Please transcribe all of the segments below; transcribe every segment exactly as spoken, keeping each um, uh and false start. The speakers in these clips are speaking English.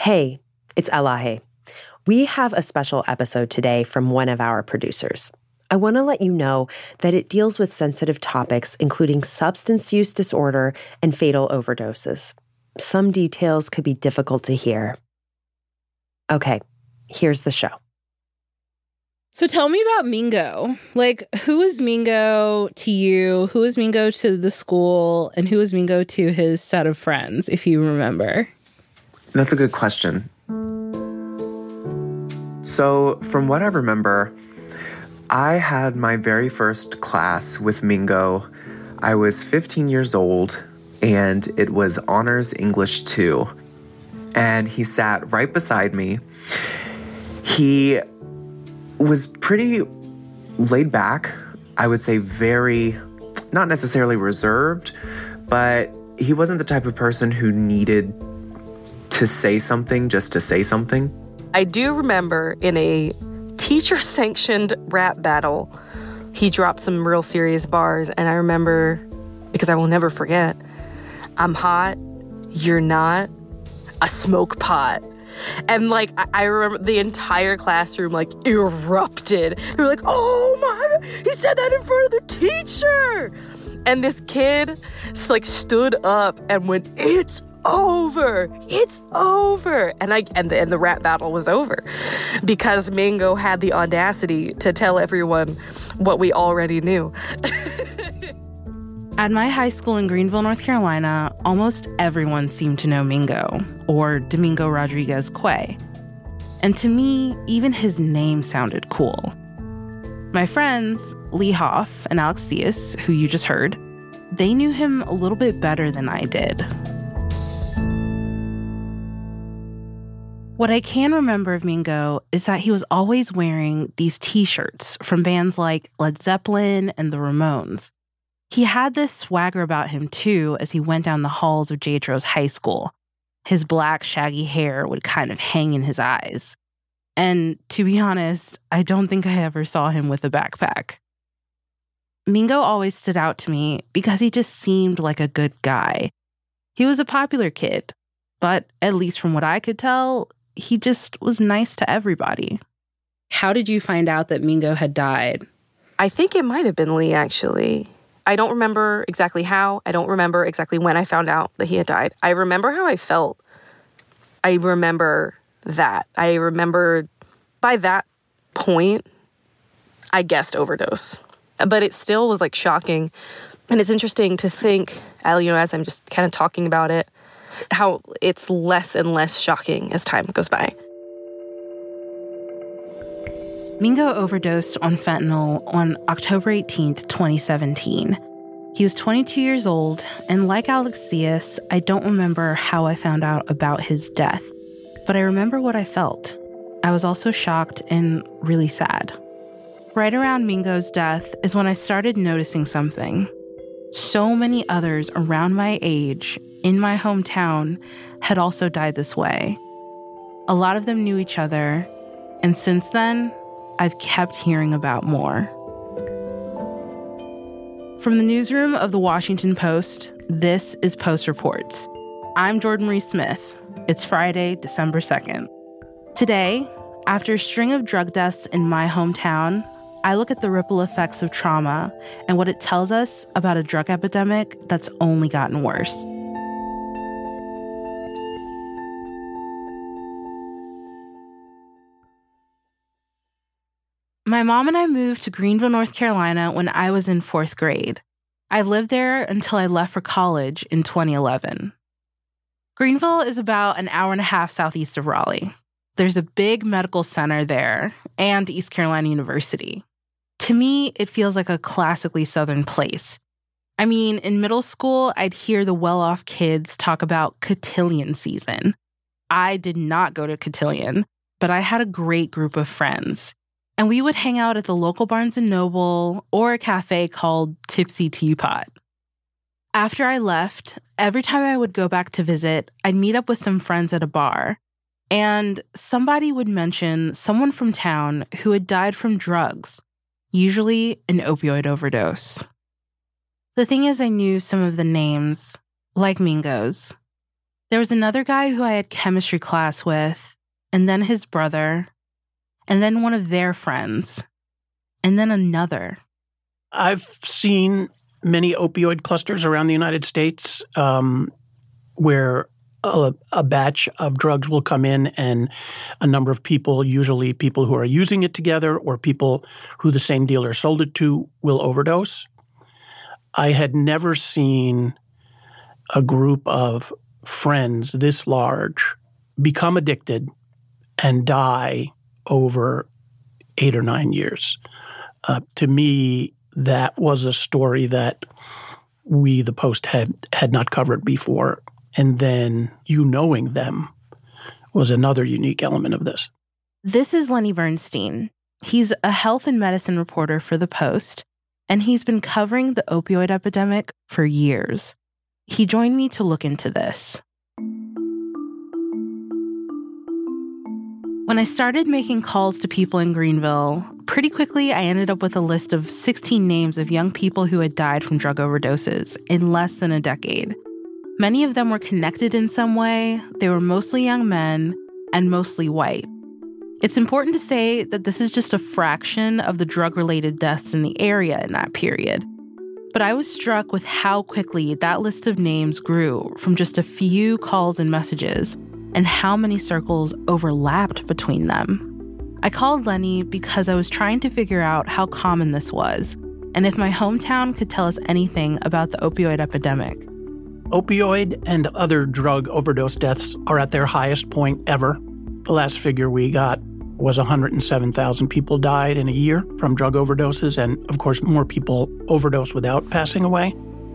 Hey, it's Elahe. We have a special episode today from one of our producers. I want to let you know that it deals with sensitive topics, including substance use disorder and fatal overdoses. Some details could be difficult to hear. Okay, here's the show. So tell me about Mingo. Like, who is Mingo to you? Who is Mingo to the school? And who is Mingo to his set of friends, if you remember? That's a good question. So, from what I remember, I had my very first class with Mingo. I was fifteen years old, and it was Honors English two. And he sat right beside me. He was pretty laid back, I would say very, not necessarily reserved, but he wasn't the type of person who needed to say something just to say something. I do remember in a teacher-sanctioned rap battle, he dropped some real serious bars, and I remember, because I will never forget, I'm hot, you're not, a smoke pot. And, like, I, I remember the entire classroom, like, erupted. They were like, oh, my God, he said that in front of the teacher. And this kid, just, like, stood up and went, it's over. It's over. And I and the, and the rap battle was over because Mingo had the audacity to tell everyone what we already knew. At my high school in Greenville, North Carolina, almost everyone seemed to know Mingo, or Domingo Rodriguez Quay. And to me, even his name sounded cool. My friends, Lee Hoff and Alex Theus, who you just heard, they knew him a little bit better than I did. What I can remember of Mingo is that he was always wearing these t-shirts from bands like Led Zeppelin and the Ramones. He had this swagger about him, too, as he went down the halls of J-Tros High School. His black, shaggy hair would kind of hang in his eyes. And to be honest, I don't think I ever saw him with a backpack. Mingo always stood out to me because he just seemed like a good guy. He was a popular kid, but at least from what I could tell, he just was nice to everybody. How did you find out that Mingo had died? I think it might have been Lee, actually. I don't remember exactly how. I don't remember exactly when I found out that he had died. I remember how I felt. I remember that. I remember by that point, I guessed overdose. But it still was like shocking. And it's interesting to think, you know, as I'm just kind of talking about it, how it's less and less shocking as time goes by. Mingo overdosed on fentanyl on October eighteenth, twenty seventeen. He was twenty-two years old, and like Alex Theus, I don't remember how I found out about his death, but I remember what I felt. I was also shocked and really sad. Right around Mingo's death is when I started noticing something. So many others around my age, in my hometown, had also died this way. A lot of them knew each other, and since then, I've kept hearing about more. From the newsroom of the Washington Post, this is Post Reports. I'm Jordan Marie Smith. It's Friday, December second. Today, after a string of drug deaths in my hometown, I look at the ripple effects of trauma and what it tells us about a drug epidemic that's only gotten worse. My mom and I moved to Greenville, North Carolina when I was in fourth grade. I lived there until I left for college in twenty eleven. Greenville is about an hour and a half southeast of Raleigh. There's a big medical center there and East Carolina University. To me, it feels like a classically Southern place. I mean, in middle school, I'd hear the well-off kids talk about cotillion season. I did not go to cotillion, but I had a great group of friends. And we would hang out at the local Barnes and Noble or a cafe called Tipsy Teapot. After I left, every time I would go back to visit, I'd meet up with some friends at a bar. And somebody would mention someone from town who had died from drugs, usually an opioid overdose. The thing is, I knew some of the names, like Mingo's. There was another guy who I had chemistry class with, and then his brother, and then one of their friends, and then another. I've seen many opioid clusters around the United States um, where a, a batch of drugs will come in and a number of people, usually people who are using it together or people who the same dealer sold it to, will overdose. I had never seen a group of friends this large become addicted and die over eight or nine years. Uh, to me, that was a story that we, the Post, had had not covered before. And then you knowing them was another unique element of this. This is Lenny Bernstein. He's a health and medicine reporter for the Post, and he's been covering the opioid epidemic for years. He joined me to look into this. When I started making calls to people in Greenville, pretty quickly I ended up with a list of sixteen names of young people who had died from drug overdoses in less than a decade. Many of them were connected in some way. They were mostly young men and mostly white. It's important to say that this is just a fraction of the drug-related deaths in the area in that period. But I was struck with how quickly that list of names grew from just a few calls and messages, and how many circles overlapped between them. I called Lenny because I was trying to figure out how common this was, and if my hometown could tell us anything about the opioid epidemic. Opioid and other drug overdose deaths are at their highest point ever. The last figure we got was one hundred seven thousand people died in a year from drug overdoses, and of course more people overdose without passing away.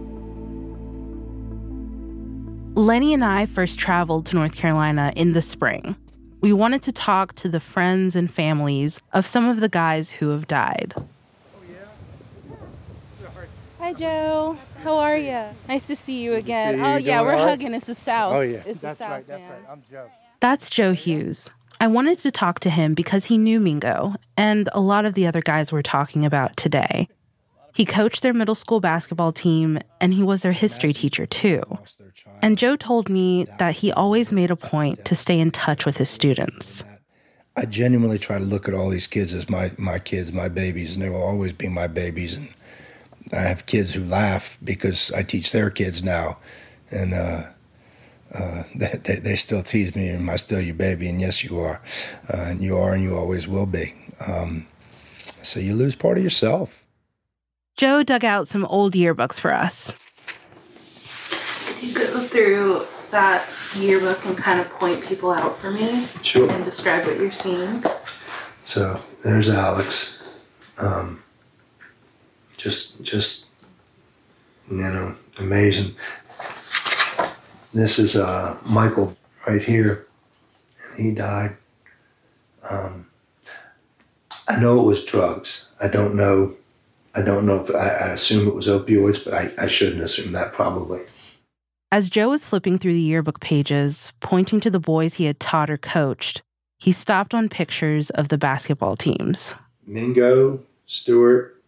Lenny and I first traveled to North Carolina in the spring. We wanted to talk to the friends and families of some of the guys who have died. Oh, yeah? Sorry. Hi, Joe. How are you? Nice to see you again. You. Oh, you yeah, we're right? hugging. It's the South. Oh, yeah. It's that's the South, right. That's man. right. I'm Joe. That's Joe Hughes. I wanted to talk to him because he knew Mingo and a lot of the other guys we're talking about today. He coached their middle school basketball team, and he was their history teacher, too. And Joe told me that he always made a point to stay in touch with his students. I genuinely try to look at all these kids as my, my kids, my babies, and they will always be my babies. And I have kids who laugh because I teach their kids now, and uh, uh, they, they, they still tease me, am I still your baby? And yes, you are. Uh, and you are, and you always will be. Um, so you lose part of yourself. Joe dug out some old yearbooks for us. Could you go through that yearbook and kind of point people out for me? Sure. And describe what you're seeing? So there's Alex. Um, just, just, you know, amazing. This is uh, Michael right here, and he died. Um, I know it was drugs. I don't know. I don't know if I, I assume it was opioids, but I, I shouldn't assume that probably. As Joe was flipping through the yearbook pages, pointing to the boys he had taught or coached, he stopped on pictures of the basketball teams. Mingo, Stewart,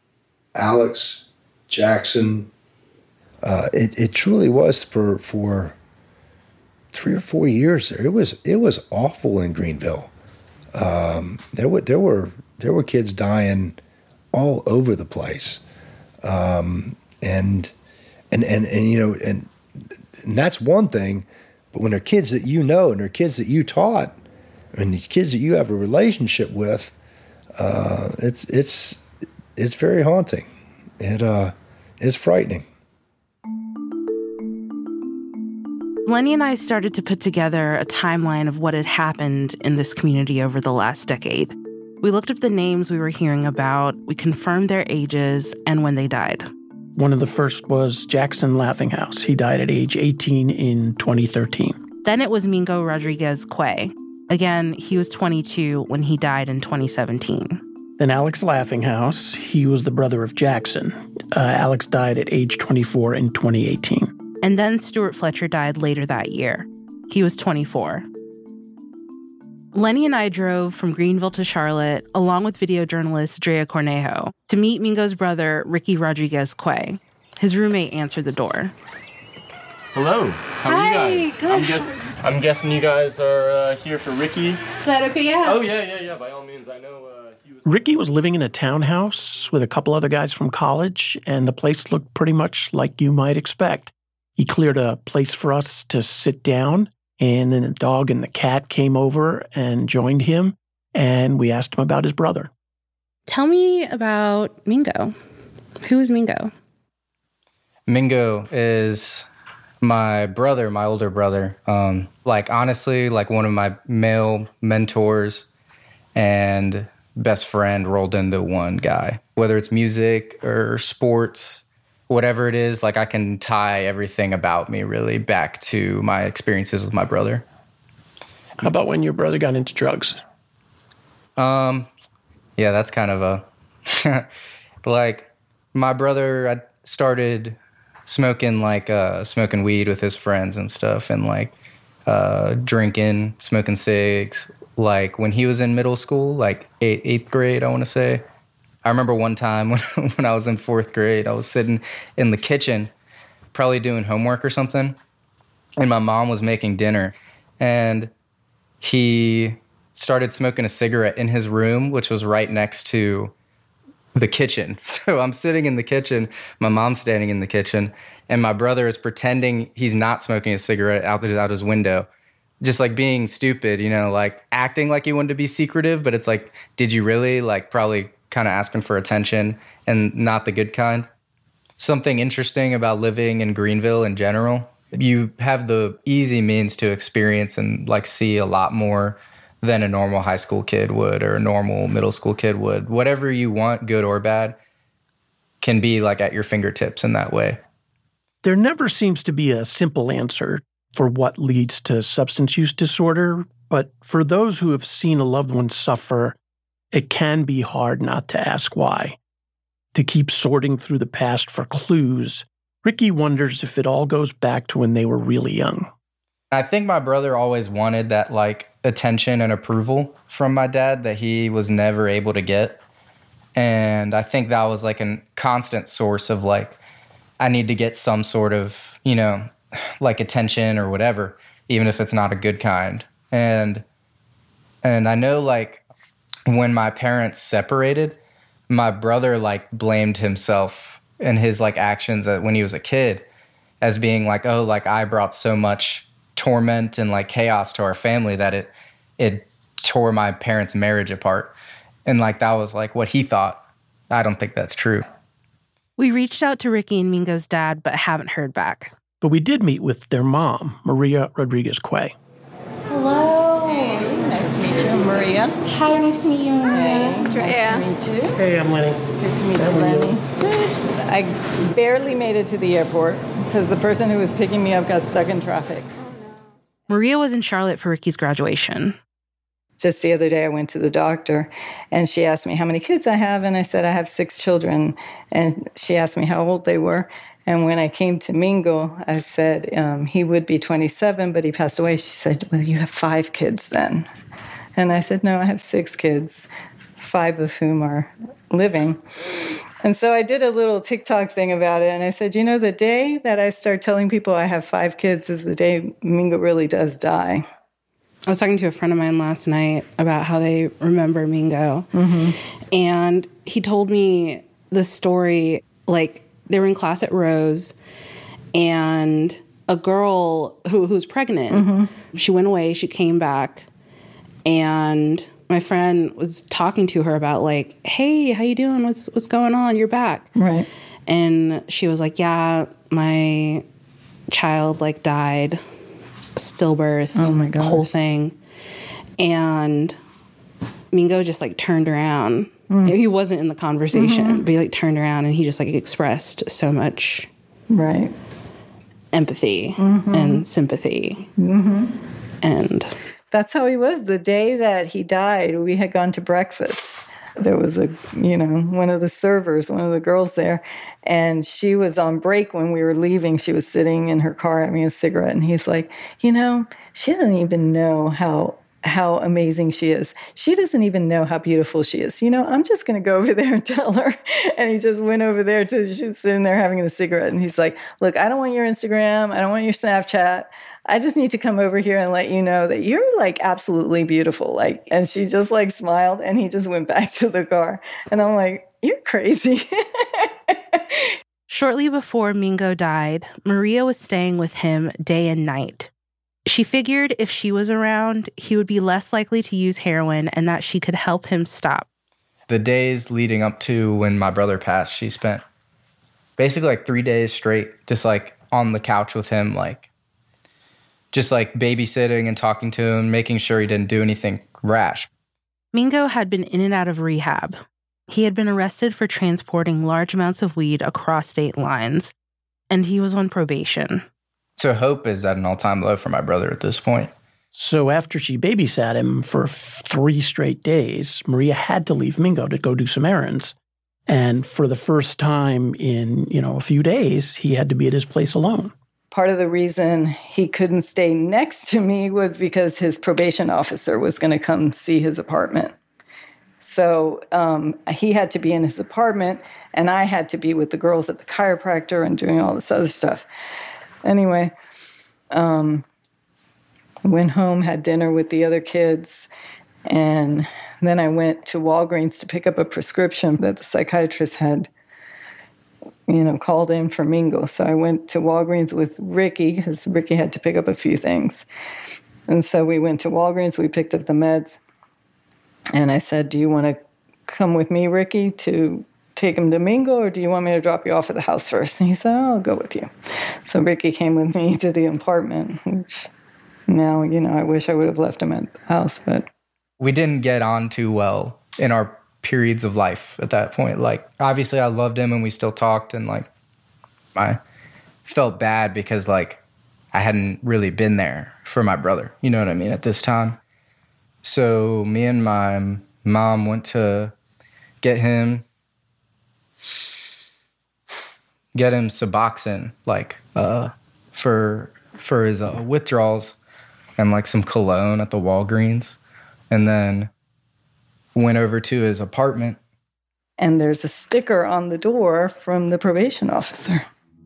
Alex, Jackson. Uh, it, it truly was for for three or four years there. It was it was awful in Greenville. Um, there were there were there were kids dying all over the place, um, and, and and and you know, and, and that's one thing. But when they're kids that you know, and they're kids that you taught, and the kids that you have a relationship with, uh, it's it's it's very haunting. It uh, is frightening. Lenny and I started to put together a timeline of what had happened in this community over the last decade. We looked up the names we were hearing about, we confirmed their ages, and when they died. One of the first was Jackson Laughinghouse. He died at age eighteen in twenty thirteen. Then it was Mingo Rodriguez Quay. Again, he was twenty-two when he died in twenty seventeen. Then Alex Laughinghouse, he was the brother of Jackson. Uh, Alex died at age twenty-four in twenty eighteen. And then Stuart Fletcher died later that year. He was twenty-four. Lenny and I drove from Greenville to Charlotte, along with video journalist Drea Cornejo, to meet Mingo's brother, Ricky Rodriguez Quay. His roommate answered the door. Hello. How Hi, are you guys? good. I'm, guess- I'm guessing you guys are uh, here for Ricky. Is that okay? Yeah. Oh, yeah, yeah, yeah. By all means, I know uh, he was... Ricky was living in a townhouse with a couple other guys from college, and the place looked pretty much like you might expect. He cleared a place for us to sit down, and then the dog and the cat came over and joined him, and we asked him about his brother. Tell me about Mingo. Who is Mingo? Mingo is my brother, my older brother. Um, like, honestly, like one of my male mentors and best friend rolled into one guy. Whether it's music or sports, whatever it is, like I can tie everything about me really back to my experiences with my brother. How about when your brother got into drugs? Um, yeah, that's kind of a, like my brother, I started smoking like, uh, smoking weed with his friends and stuff, and like, uh, drinking, smoking cigs, like when he was in middle school, like eighth, eighth grade, I want to say. I remember one time when, when I was in fourth grade, I was sitting in the kitchen, probably doing homework or something, and my mom was making dinner, and he started smoking a cigarette in his room, which was right next to the kitchen. So I'm sitting in the kitchen, my mom's standing in the kitchen, and my brother is pretending he's not smoking a cigarette out, out his window. Just like being stupid, you know, like acting like he wanted to be secretive, but it's like, did you really? Like probably kind of asking for attention and not the good kind. Something interesting about living in Greenville in general, you have the easy means to experience and like see a lot more than a normal high school kid would or a normal middle school kid would. Whatever you want, good or bad, can be like at your fingertips in that way. There never seems to be a simple answer for what leads to substance use disorder, but for those who have seen a loved one suffer, it can be hard not to ask why. To keep sorting through the past for clues, Ricky wonders if it all goes back to when they were really young. I think my brother always wanted that like attention and approval from my dad that he was never able to get. And I think that was like a constant source of like, I need to get some sort of, you know, like attention or whatever, even if it's not a good kind. And, and I know like when my parents separated, my brother like blamed himself and his like actions when he was a kid as being like, oh, like I brought so much torment and like chaos to our family that it it tore my parents' marriage apart. And like that was like what he thought. I don't think that's true. We reached out to Ricky and Mingo's dad, but haven't heard back. But we did meet with their mom, Maria Rodriguez-Quay. Hello. Hey, nice to meet you, Maria. Hi, nice to meet you, Maria. Hey, nice to meet you. Hey, I'm Lenny. Good to meet you, Lenny. Good. I barely made it to the airport because the person who was picking me up got stuck in traffic. Maria was in Charlotte for Ricky's graduation. Just the other day, I went to the doctor, and she asked me how many kids I have, and I said I have six children. And she asked me how old they were. And when I came to Mingo, I said um, he would be twenty-seven, but he passed away. She said, well, you have five kids then. And I said, no, I have six kids, five of whom are living. And so I did a little TikTok thing about it, and I said, you know, the day that I start telling people I have five kids is the day Mingo really does die. I was talking to a friend of mine last night about how they remember Mingo. Mm-hmm. And he told me the story, like they were in class at Rose, and a girl who, who was pregnant, mm-hmm. she went away, she came back, and my friend was talking to her about like, hey, how you doing? What's what's going on? You're back. Right. And she was like, yeah, my child like died, stillbirth, oh my gosh. The whole thing. And Mingo just like turned around. Mm. He wasn't in the conversation, mm-hmm. but he like turned around and he just like expressed so much right empathy mm-hmm. and sympathy. Mm-hmm. And that's how he was. The day that he died, we had gone to breakfast. There was a, you know, one of the servers, one of the girls there, and she was on break when we were leaving. She was sitting in her car having a cigarette, and he's like, you know, she doesn't even know how how amazing she is. She doesn't even know how beautiful she is. You know, I'm just going to go over there and tell her. And he just went over there to, she was sitting there having a cigarette. And he's like, look, I don't want your Instagram. I don't want your Snapchat. I just need to come over here and let you know that you're like absolutely beautiful. Like, and she just like smiled and he just went back to the car. And I'm like, you're crazy. Shortly before Mingo died, Maria was staying with him day and night. She figured if she was around, he would be less likely to use heroin and that she could help him stop. The days leading up to when my brother passed, she spent basically like three days straight, just like on the couch with him, like just like babysitting and talking to him, making sure he didn't do anything rash. Mingo had been in and out of rehab. He had been arrested for transporting large amounts of weed across state lines, and he was on probation. So hope is at an all-time low for my brother at this point. So after she babysat him for three straight days, Maria had to leave Mingo to go do some errands. And for the first time in, you know, a few days, he had to be at his place alone. Part of the reason he couldn't stay next to me was because his probation officer was going to come see his apartment. So um, he had to be in his apartment, and I had to be with the girls at the chiropractor and doing all this other stuff. Anyway, um, went home, had dinner with the other kids, and then I went to Walgreens to pick up a prescription that the psychiatrist had, you know, called in for Mingo. So I went to Walgreens with Ricky, because Ricky had to pick up a few things. And so we went to Walgreens, we picked up the meds, and I said, do you want to come with me, Ricky, to take him to Mingo, or do you want me to drop you off at the house first? And he said, oh, I'll go with you. So Ricky came with me to the apartment, which now, you know, I wish I would have left him at the house, but... We didn't get on too well in our periods of life at that point. Like, obviously I loved him and we still talked, and like, I felt bad because like, I hadn't really been there for my brother, you know what I mean, at this time. So me and my mom went to get him get him Suboxone, like, uh, for for his uh, withdrawals, and like some cologne at the Walgreens, and then went over to his apartment. And there's a sticker on the door from the probation officer,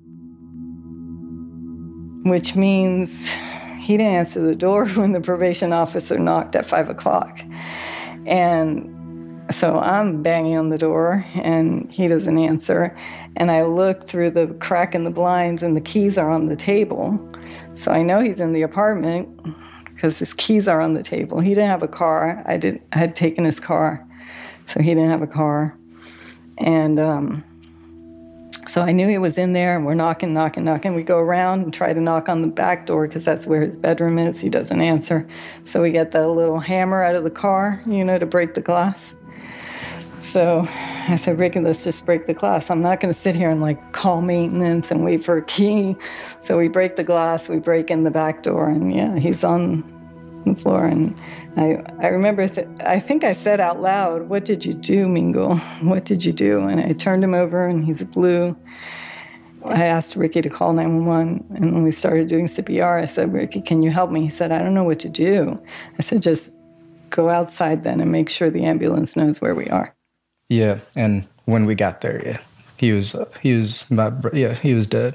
which means he didn't answer the door when the probation officer knocked at five o'clock. And so I'm banging on the door, and he doesn't answer. And I look through the crack in the blinds, and the keys are on the table. So I know he's in the apartment because his keys are on the table. He didn't have a car. I did. I had taken his car, so he didn't have a car. And um, so I knew he was in there, and we're knocking, knocking, knocking. We go around and try to knock on the back door because that's where his bedroom is. He doesn't answer. So we get the little hammer out of the car, you know, to break the glass. So I said, Ricky, let's just break the glass. I'm not going to sit here and like call maintenance and wait for a key. So we break the glass, we break in the back door, and yeah, he's on the floor. And I I remember, th- I think I said out loud, what did you do, Mingo? What did you do? And I turned him over, and he's blue. I asked Ricky to call nine one one, and when we started doing C P R, I said, Ricky, can you help me? He said, I don't know what to do. I said, just go outside then and make sure the ambulance knows where we are. Yeah, and when we got there, yeah, he was uh, he was my yeah he was dead.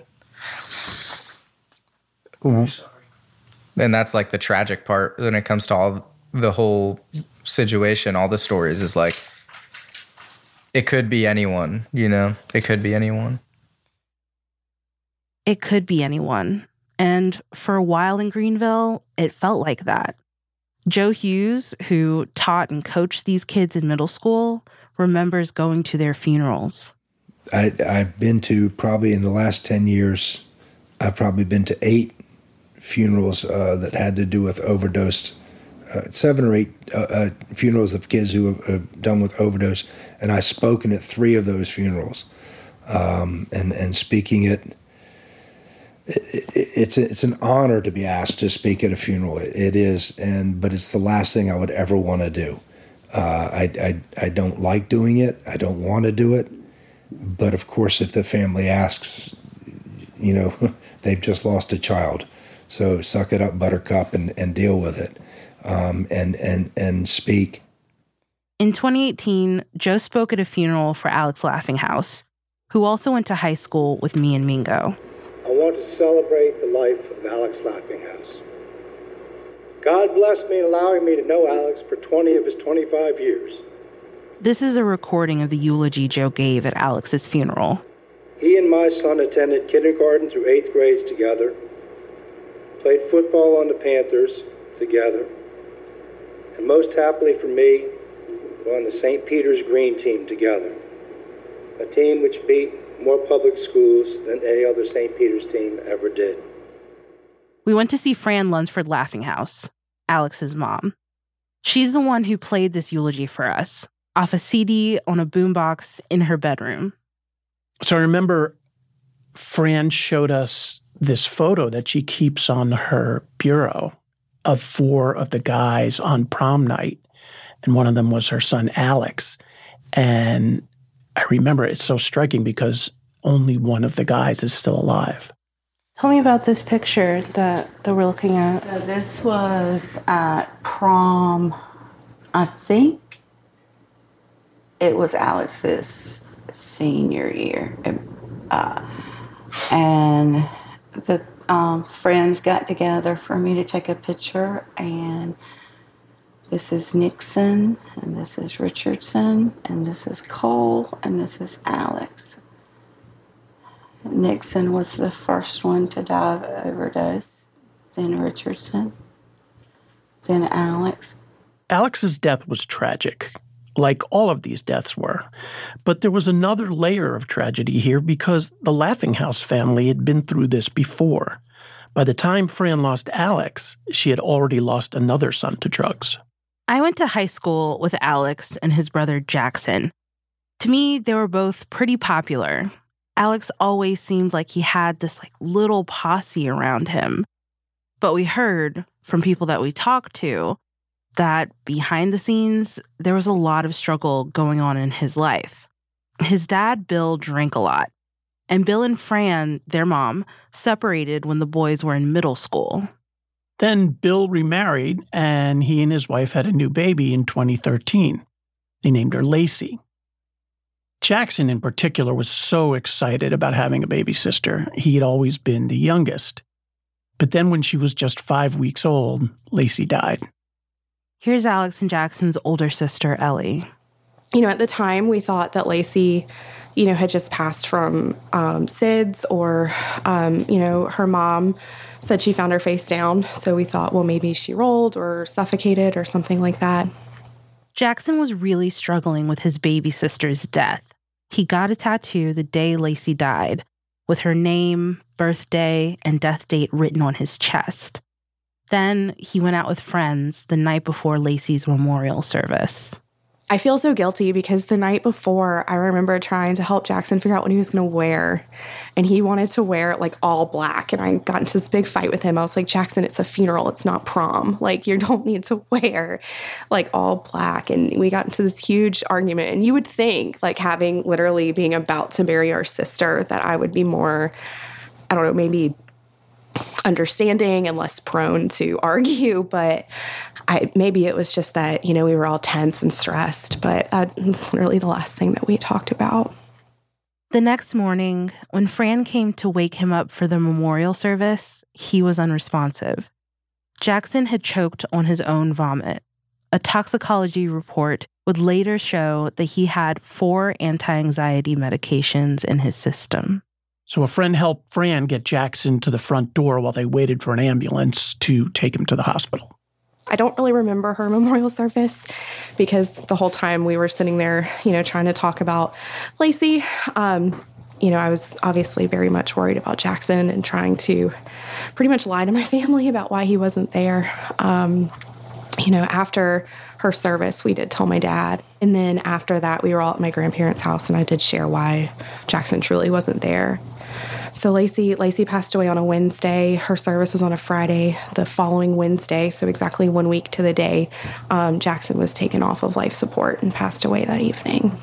I'm sorry. And that's like the tragic part when it comes to all the whole situation, all the stories is like, it could be anyone, you know, it could be anyone. It could be anyone, and for a while in Greenville, it felt like that. Joe Hughes, who taught and coached these kids in middle school, remembers going to their funerals. I, I've been to, probably in the last ten years, I've probably been to eight funerals uh, that had to do with overdose, uh, seven or eight uh, uh, funerals of kids who have uh, done with overdose, and I've spoken at three of those funerals. Um, and, and speaking at, it, it, it's, a, it's an honor to be asked to speak at a funeral. It, it is, and but it's the last thing I would ever want to do. Uh, I, I I don't like doing it. I don't want to do it. But of course, if the family asks, you know, they've just lost a child. So suck it up, buttercup, and, and deal with it. um, and and and speak. In twenty eighteen, Joe spoke at a funeral for Alex Laughinghouse, who also went to high school with me and Mingo. I want to celebrate the life of Alex Laughinghouse. God blessed me in allowing me to know Alex for twenty of his twenty-five years. This is a recording of the eulogy Joe gave at Alex's funeral. He and my son attended kindergarten through eighth grades together, played football on the Panthers together, and most happily for me, were on the Saint Peter's Green team together, a team which beat more public schools than any other Saint Peter's team ever did. We went to see Fran Lunsford Laughinghouse, Alex's mom. She's the one who played this eulogy for us, off a C D on a boombox in her bedroom. So I remember Fran showed us this photo that she keeps on her bureau of four of the guys on prom night. And one of them was her son, Alex. And I remember it's so striking because only one of the guys is still alive. Tell me about this picture that, that we're looking at. So this was at prom, I think it was Alex's senior year. Uh, and the um, friends got together for me to take a picture, and this is Nixon, and this is Richardson, and this is Cole, and this is Alex. Nixon was the first one to die of overdose, then Richardson, then Alex. Alex's death was tragic, like all of these deaths were. But there was another layer of tragedy here because the Laughinghouse family had been through this before. By the time Fran lost Alex, she had already lost another son to drugs. I went to high school with Alex and his brother Jackson. To me, they were both pretty popular. Alex always seemed like he had this like little posse around him. But we heard from people that we talked to that behind the scenes, there was a lot of struggle going on in his life. His dad, Bill, drank a lot. And Bill and Fran, their mom, separated when the boys were in middle school. Then Bill remarried, and he and his wife had a new baby in twenty thirteen. They named her Lacey. Jackson, in particular, was so excited about having a baby sister. He had always been the youngest. But then when she was just five weeks old, Lacey died. Here's Alex and Jackson's older sister, Ellie. You know, at the time, we thought that Lacey, you know, had just passed from um, S I D S or, um, you know, her mom said she found her face down. So we thought, well, maybe she rolled or suffocated or something like that. Jackson was really struggling with his baby sister's death. He got a tattoo the day Lacey died, with her name, birthday, and death date written on his chest. Then he went out with friends the night before Lacey's memorial service. I feel so guilty because the night before, I remember trying to help Jackson figure out what he was going to wear. And he wanted to wear, like, all black. And I got into this big fight with him. I was like, Jackson, it's a funeral. It's not prom. Like, you don't need to wear, like, all black. And we got into this huge argument. And you would think, like, having literally being about to bury our sister, that I would be more, I don't know, maybe understanding and less prone to argue, but I, maybe it was just that, you know, we were all tense and stressed, but that's literally the last thing that we talked about. The next morning, when Fran came to wake him up for the memorial service, he was unresponsive. Jackson had choked on his own vomit. A toxicology report would later show that he had four anti-anxiety medications in his system. So a friend helped Fran get Jackson to the front door while they waited for an ambulance to take him to the hospital. I don't really remember her memorial service because the whole time we were sitting there, you know, trying to talk about Lacey. Um, you know, I was obviously very much worried about Jackson and trying to pretty much lie to my family about why he wasn't there. Um, you know, after her service, we did tell my dad. And then after that, we were all at my grandparents' house, and I did share why Jackson truly wasn't there. So Lacey, Lacey passed away on a Wednesday. Her service was on a Friday. The following Wednesday, so exactly one week to the day, um, Jackson was taken off of life support and passed away that evening.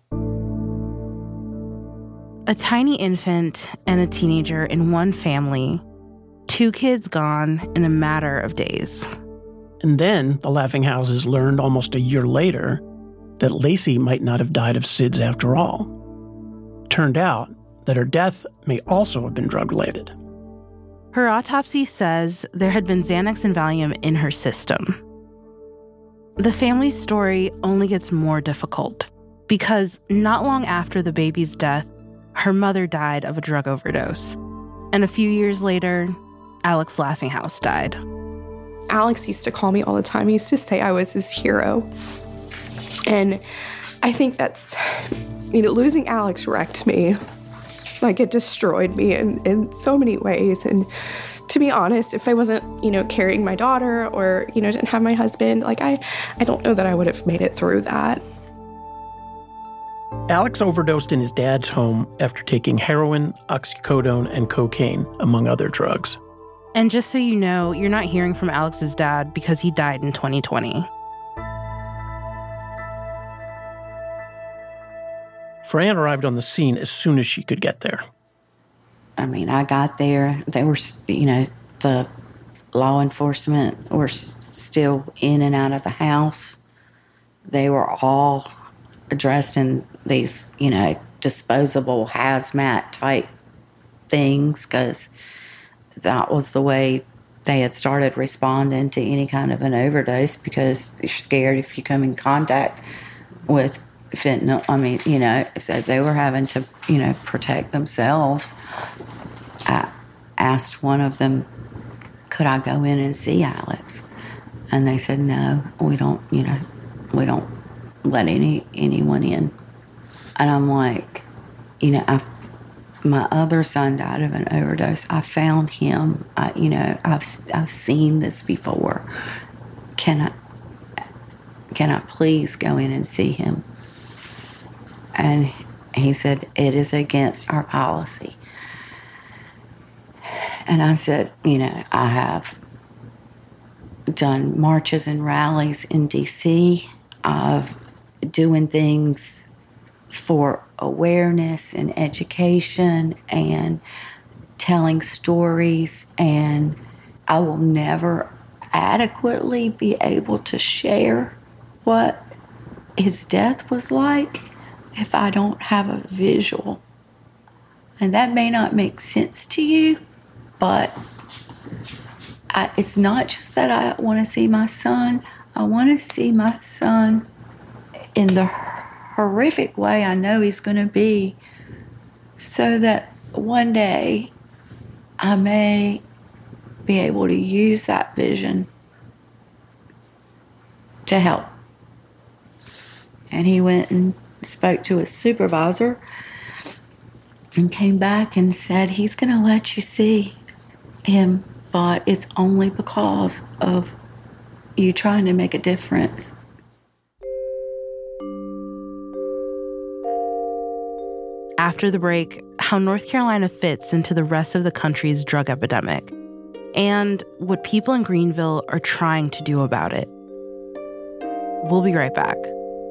A tiny infant and a teenager in one family, two kids gone in a matter of days. And then the Laughing Houses learned almost a year later that Laci might not have died of S I D S after all. Turned out that her death may also have been drug-related. Her autopsy says there had been Xanax and Valium in her system. The family's story only gets more difficult because not long after the baby's death, her mother died of a drug overdose. And a few years later, Alex Laughinghouse died. Alex used to call me all the time. He used to say I was his hero. And I think that's, you know, losing Alex wrecked me. Like, it destroyed me in, in so many ways. And to be honest, if I wasn't, you know, carrying my daughter or, you know, didn't have my husband, like, I, I don't know that I would have made it through that. Alex overdosed in his dad's home after taking heroin, oxycodone, and cocaine, among other drugs. And just so you know, you're not hearing from Alex's dad because he died in twenty twenty. Fran arrived on the scene as soon as she could get there. I mean, I got there. They were, you know, the law enforcement were still in and out of the house. They were all dressed in these, you know, disposable hazmat type things because that was the way they had started responding to any kind of an overdose because you're scared if you come in contact with fentanyl. I mean, you know, so they were having to, you know, protect themselves. I asked one of them, could I go in and see Alex? And they said, no, we don't, you know, we don't let any anyone in. And I'm like, you know, I, my other son died of an overdose. I found him. I, you know, I've I've seen this before. Can I, can I please go in and see him? And he said, it is against our policy. And I said, you know, I have done marches and rallies in D C of doing things for awareness and education and telling stories, and I will never adequately be able to share what his death was like if I don't have a visual. And that may not make sense to you, but I, it's not just that I want to see my son. I want to see my son in the horrific way I know he's going to be, so that one day I may be able to use that vision to help. And he went and spoke to his supervisor and came back and said, he's going to let you see him, but it's only because of you trying to make a difference. After the break, how North Carolina fits into the rest of the country's drug epidemic, and what people in Greenville are trying to do about it. We'll be right back.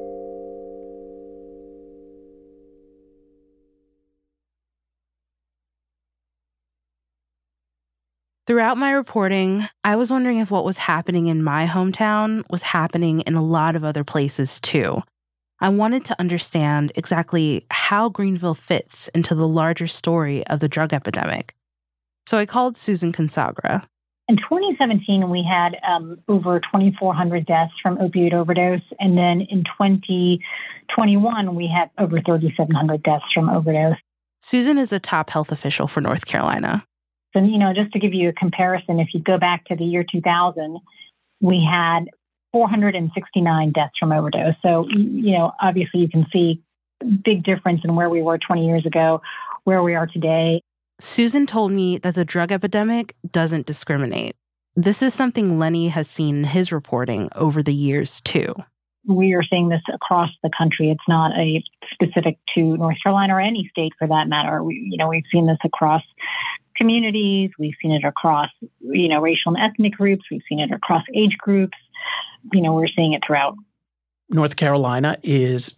Throughout my reporting, I was wondering if what was happening in my hometown was happening in a lot of other places too. I wanted to understand exactly how Greenville fits into the larger story of the drug epidemic. So I called Susan Consagra. In twenty seventeen, we had um, over twenty-four hundred deaths from opioid overdose. And then in twenty twenty-one, we had over thirty-seven hundred deaths from overdose. Susan is a top health official for North Carolina. So, you know, just to give you a comparison, if you go back to the year two thousand, we had four hundred sixty-nine deaths from overdose. So, you know, obviously you can see a big difference in where we were twenty years ago, where we are today. Susan told me that the drug epidemic doesn't discriminate. This is something Lenny has seen in his reporting over the years, too. We are seeing this across the country. It's not a specific to North Carolina or any state for that matter. We, you know, we've seen this across communities. We've seen it across, you know, racial and ethnic groups. We've seen it across age groups. You know, we're seeing it throughout. North Carolina is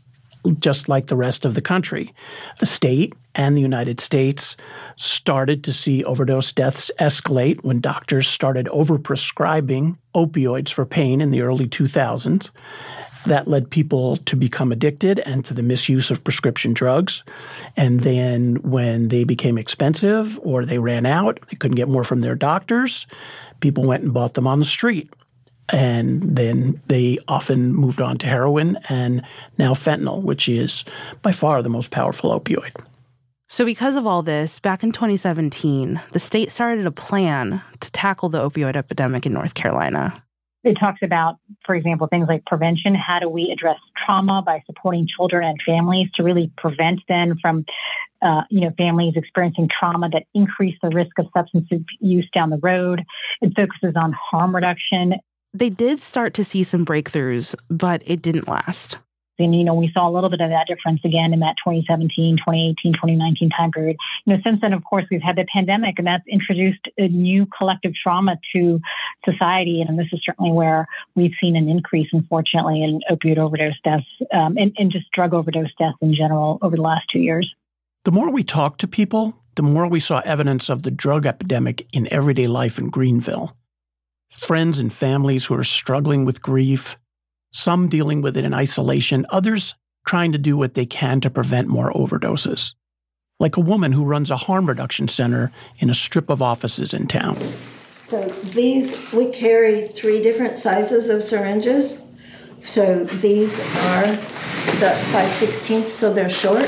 just like the rest of the country. The state and the United States started to see overdose deaths escalate when doctors started overprescribing opioids for pain in the early two thousands. That led people to become addicted and to the misuse of prescription drugs. And then when they became expensive or they ran out, they couldn't get more from their doctors, people went and bought them on the street. And then they often moved on to heroin and now fentanyl, which is by far the most powerful opioid. So because of all this, back in twenty seventeen, the state started a plan to tackle the opioid epidemic in North Carolina. It talks about, for example, things like prevention. How do we address trauma by supporting children and families to really prevent them from, uh, you know, families experiencing trauma that increase the risk of substance use down the road? It focuses on harm reduction. They did start to see some breakthroughs, but it didn't last. And, you know, we saw a little bit of that difference again in that twenty seventeen, twenty eighteen, twenty nineteen time period. You know, since then, of course, we've had the pandemic, and that's introduced a new collective trauma to society. And this is certainly where we've seen an increase, unfortunately, in opioid overdose deaths um, and, and just drug overdose deaths in general over the last two years. The more we talked to people, the more we saw evidence of the drug epidemic in everyday life in Greenville. Friends and families who are struggling with grief, some dealing with it in isolation, others trying to do what they can to prevent more overdoses. Like a woman who runs a harm reduction center in a strip of offices in town. So these, we carry three different sizes of syringes. So these are the five sixteenths, so they're short.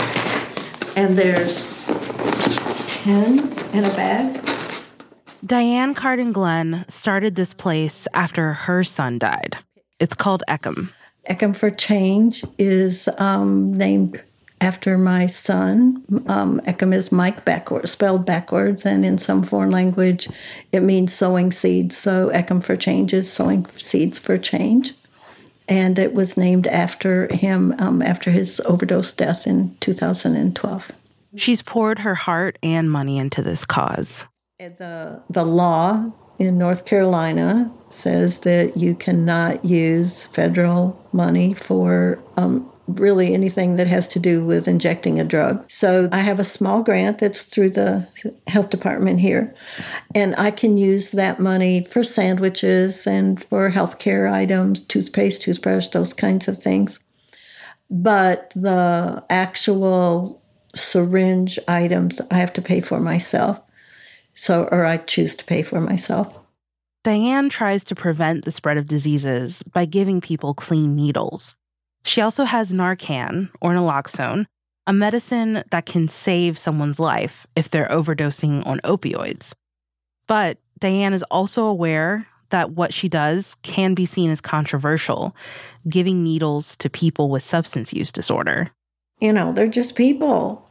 And there's ten in a bag. Diane Carden Glenn started this place after her son died. It's called Eckham. Eckham for Change is um, named after my son. Um, Eckham is Mike backwards, spelled backwards, and in some foreign language, it means sowing seeds. So Eckham for Change is sowing seeds for change. And it was named after him um, after his overdose death in two thousand twelve. She's poured her heart and money into this cause. The, the law in North Carolina says that you cannot use federal money for um, really anything that has to do with injecting a drug. So I have a small grant that's through the health department here, and I can use that money for sandwiches and for healthcare items, toothpaste, toothbrush, those kinds of things. But the actual syringe items I have to pay for myself. So, or I choose to pay for myself. Diane tries to prevent the spread of diseases by giving people clean needles. She also has Narcan, or naloxone, a medicine that can save someone's life if they're overdosing on opioids. But Diane is also aware that what she does can be seen as controversial, giving needles to people with substance use disorder. You know, they're just people.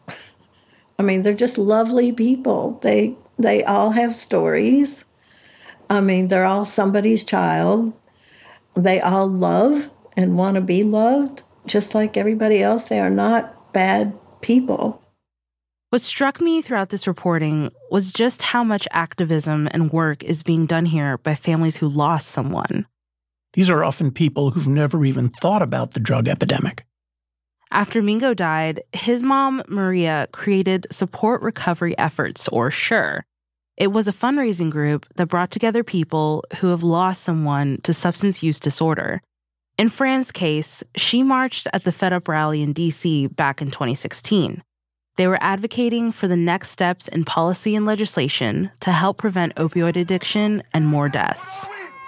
I mean, they're just lovely people. They They all have stories. I mean, they're all somebody's child. They all love and want to be loved, just like everybody else. They are not bad people. What struck me throughout this reporting was just how much activism and work is being done here by families who lost someone. These are often people who've never even thought about the drug epidemic. After Mingo died, his mom, Maria, created Support Recovery Efforts, or SURE. It was a fundraising group that brought together people who have lost someone to substance use disorder. In Fran's case, she marched at the Fed Up rally in D C back in twenty sixteen. They were advocating for the next steps in policy and legislation to help prevent opioid addiction and more deaths.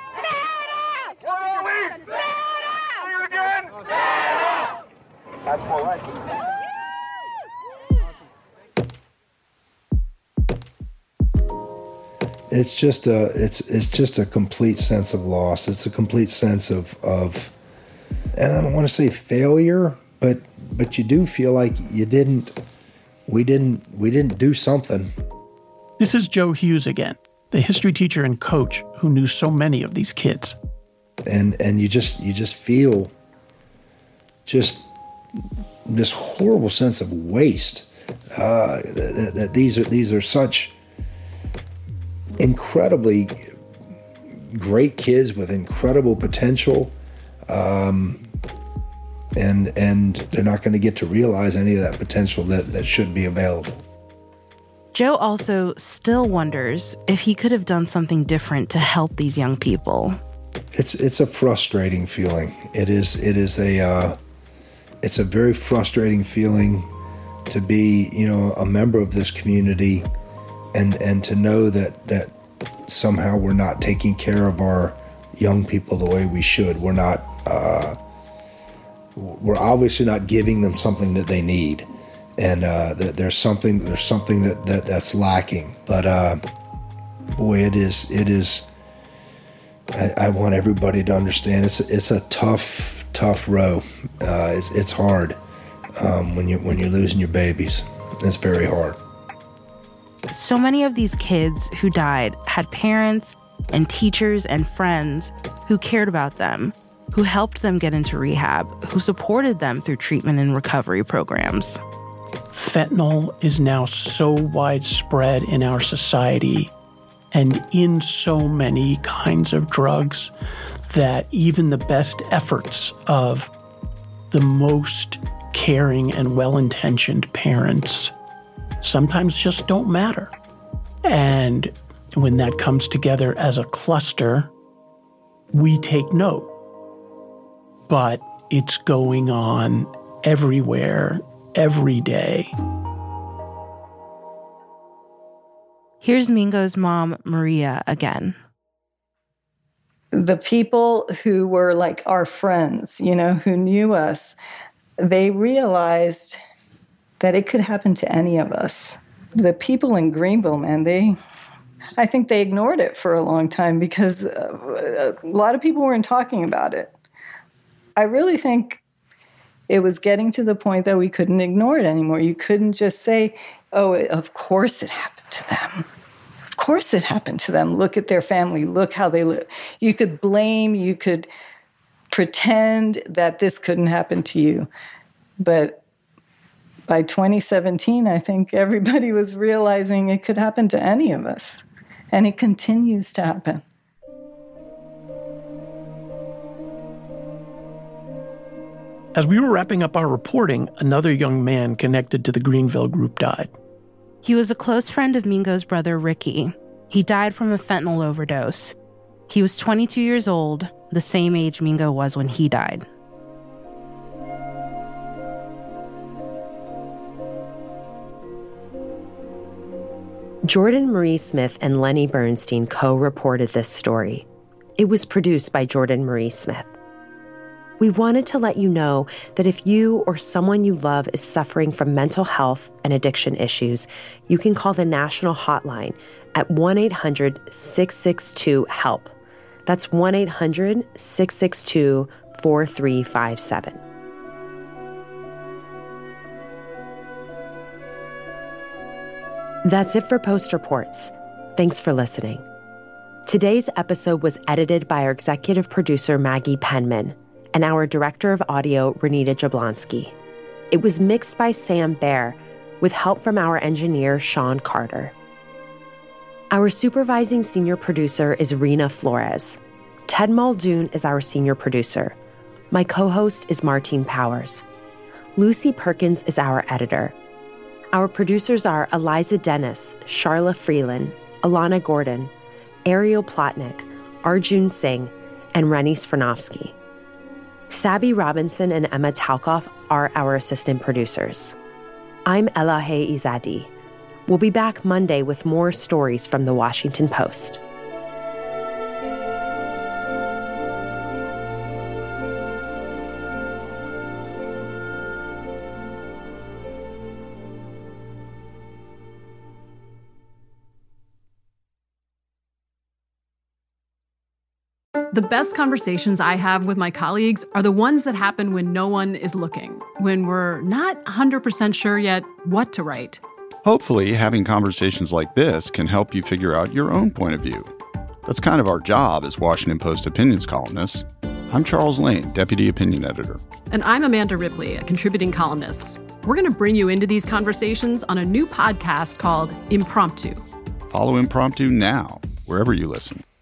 It's just a it's it's just a complete sense of loss. It's a complete sense of of, and I don't want to say failure, but but you do feel like you didn't, we didn't we didn't do something. This is Joe Hughes again, the history teacher and coach who knew so many of these kids. And and you just you just feel just this horrible sense of waste. Uh, that, that these are these are such incredibly great kids with incredible potential, um, and and they're not going to get to realize any of that potential that, that should be available. Joe also still wonders if he could have done something different to help these young people. It's it's a frustrating feeling. It is it is a uh, it's a very frustrating feeling to be, you know, a member of this community, and and to know that that somehow we're not taking care of our young people the way we should. We're not. Uh, we're obviously not giving them something that they need, and uh, that there's something there's something that, that that's lacking. But uh, boy, it is it is. I, I want everybody to understand it's it's a tough tough row. Uh, it's it's hard um, when you when you're losing your babies. It's very hard. So many of these kids who died had parents and teachers and friends who cared about them, who helped them get into rehab, who supported them through treatment and recovery programs. Fentanyl is now so widespread in our society and in so many kinds of drugs that even the best efforts of the most caring and well-intentioned parents sometimes just don't matter. And when that comes together as a cluster, we take note. But it's going on everywhere, every day. Here's Mingo's mom, Maria, again. The people who were like our friends, you know, who knew us, they realized that it could happen to any of us. The people in Greenville, man, they, I think they ignored it for a long time because a lot of people weren't talking about it. I really think it was getting to the point that we couldn't ignore it anymore. You couldn't just say, oh, of course it happened to them. Of course it happened to them. Look at their family. Look how they live. You could blame, you could pretend that this couldn't happen to you. But by twenty seventeen, I think everybody was realizing it could happen to any of us. And it continues to happen. As we were wrapping up our reporting, another young man connected to the Greenville group died. He was a close friend of Mingo's brother, Ricky. He died from a fentanyl overdose. He was twenty-two years old, the same age Mingo was when he died. Jordan Marie Smith and Lenny Bernstein co-reported this story. It was produced by Jordan Marie Smith. We wanted to let you know that if you or someone you love is suffering from mental health and addiction issues, you can call the national hotline at one eight hundred six six two HELP. That's one eight hundred six six two four three five seven. That's it for Post Reports. Thanks for listening. Today's episode was edited by our executive producer, Maggie Penman, and our director of audio, Renita Jablonski. It was mixed by Sam Baer, with help from our engineer, Sean Carter. Our supervising senior producer is Rena Flores. Ted Muldoon is our senior producer. My co-host is Martine Powers. Lucy Perkins is our editor. Our producers are Eliza Dennis, Charla Freeland, Alana Gordon, Ariel Plotnick, Arjun Singh, and Rennie Svirnovsky. Sabby Robinson and Emma Talkoff are our assistant producers. I'm Elahe Izadi. We'll be back Monday with more stories from the Washington Post. The best conversations I have with my colleagues are the ones that happen when no one is looking, when we're not one hundred percent sure yet what to write. Hopefully, having conversations like this can help you figure out your own point of view. That's kind of our job as Washington Post opinions columnists. I'm Charles Lane, Deputy Opinion Editor. And I'm Amanda Ripley, a contributing columnist. We're going to bring you into these conversations on a new podcast called Impromptu. Follow Impromptu now, wherever you listen.